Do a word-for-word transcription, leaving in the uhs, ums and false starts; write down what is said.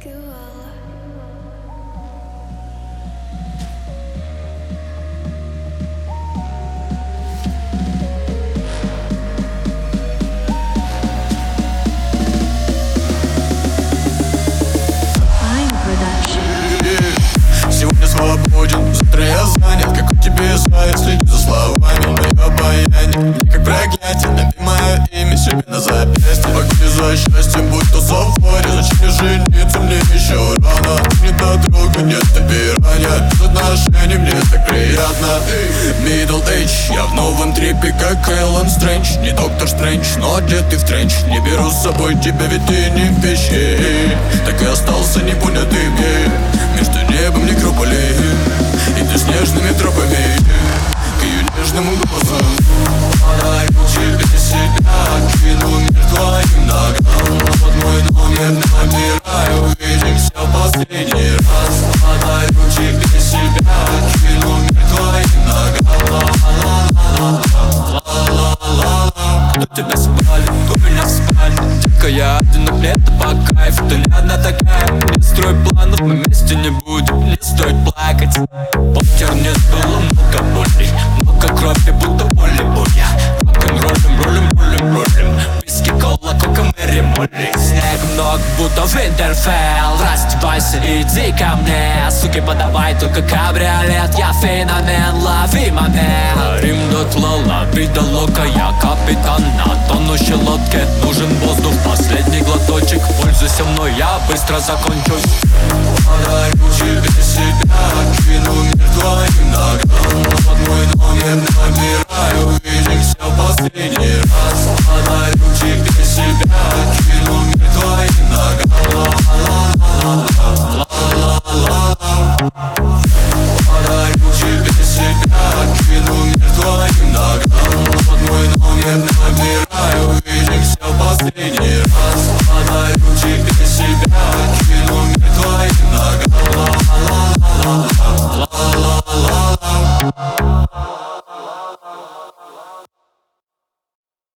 Сегодня свободен, завтра я занят. Как у тебя заяц, следи за словами. Мое обаяние, мне как проклятие. Набей мое имя себе на запястье. Погони за счастьем, будь то сафари. Зачем мне жениться, мне еще рано. Ты не подруга, нет, ты пиранья. Без отношений мне так приятно. Middle Age, я в новом трипе, как Эллен Стрэндж. Не Доктор Стрэндж, но одетый в тренч. Не беру с собой тебя, ведь ты не в вещи. Так и остался непонятым, между небом некрополей и ты с нежными тропами к ее нежному глазу. Подарю тебе себя, кину мир твоим ногам. Под мой номер набираю, увидимся в последний раз. Подарю тебе себя, кину мир твоим ногам. Ла-ла-ла-ла-ла-ла. Кто тебя спалит, у меня в спальне. Детка, я один, но мне это по кайфу. Ты не одна такая, не строй планов, мы вместе не будем, не стоит плакать. Покер не было много боли, много крови, будто боли-боли. Рок-н-роллем, роллем, роллем, роллем. Виски, кола, кока, Мэри, Молли. Снег много, будто Винтерфелл. Раздевайся, иди ко мне. Суки, подавай только кабриолет. Я феномен, лови момент. Рим дотла, лови до лока. Я капитан на тонущей лодке. Нужен воздух, последний глоточек. Пользуйся мной, я быстро закончусь. Подарю тебе себя, кину мир твоим ногам. Под мой номер набираю, увидимся в последний раз. Подарю тебе себя, кину мир твоим ногам.